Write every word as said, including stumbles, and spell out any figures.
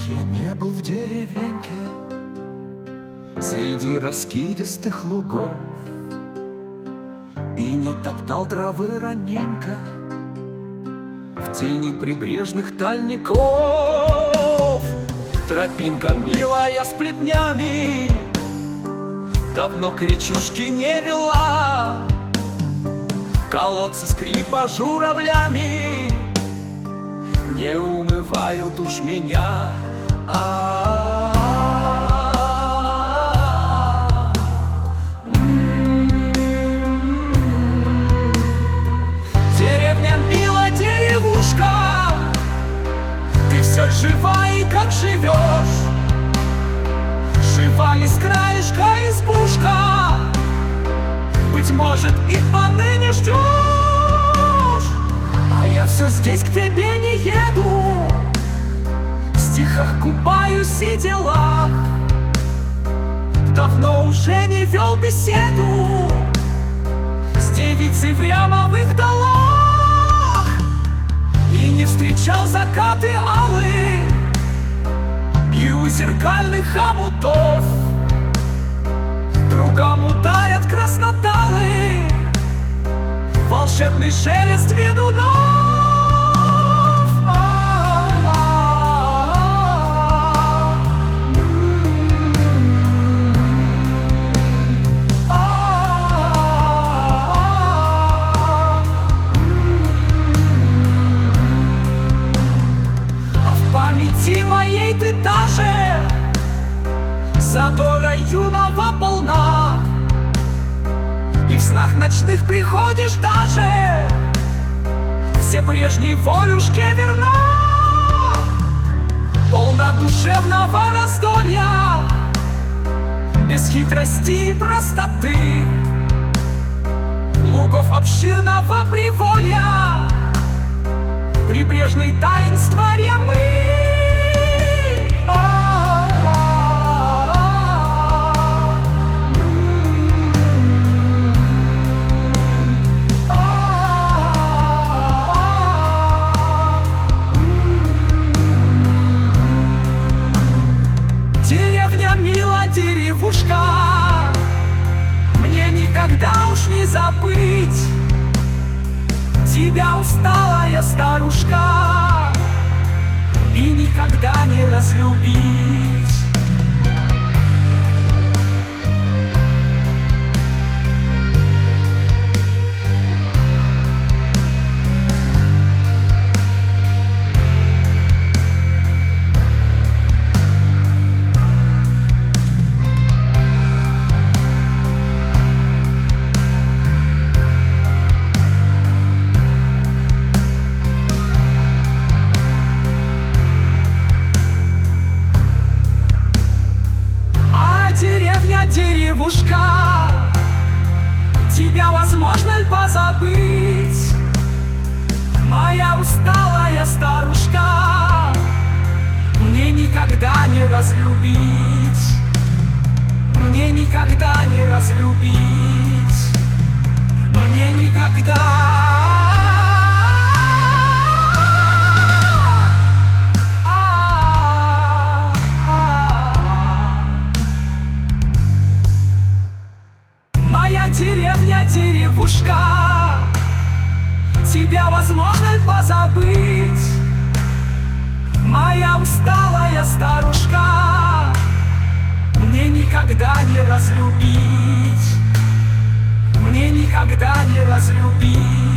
я не был в деревеньке среди раскидистых лугов и не топтал травы раненько в тени прибрежных тальников. Тропинка милая с плетнями давно к речушке не вела, колодцы скрипа журавлями не умывают уж меня. А-а-а. Деревня мила, деревушка, ты все жива и как живешь. Жива из краешка избушка, быть может, и поныне ждешь. А я все здесь к тебе не еду, в стихах купаюсь и делах. Давно уже не вел беседу с девицей в ямовых долах и не встречал закаты алые и у зеркальных хомутов. Кругом ударят красноталы, волшебный шелест ведунов. А в памяти моей ты даже задора юного полна, и в снах ночных приходишь даже, все прежней волюшке верна. Полна душевного раздолья, без хитрости и простоты, лугов обширного приволья, прибрежный таинства ямы. Деревушка, мне никогда уж не забыть тебя, усталая старушка, и никогда не разлюбить. Деревушка, тебя возможно ли позабыть? Моя усталая старушка, мне никогда не разлюбить, мне никогда не разлюбить, мне никогда. Деревня, деревушка, тебя возможно ли позабыть? Моя усталая старушка, мне никогда не разлюбить, мне никогда не разлюбить.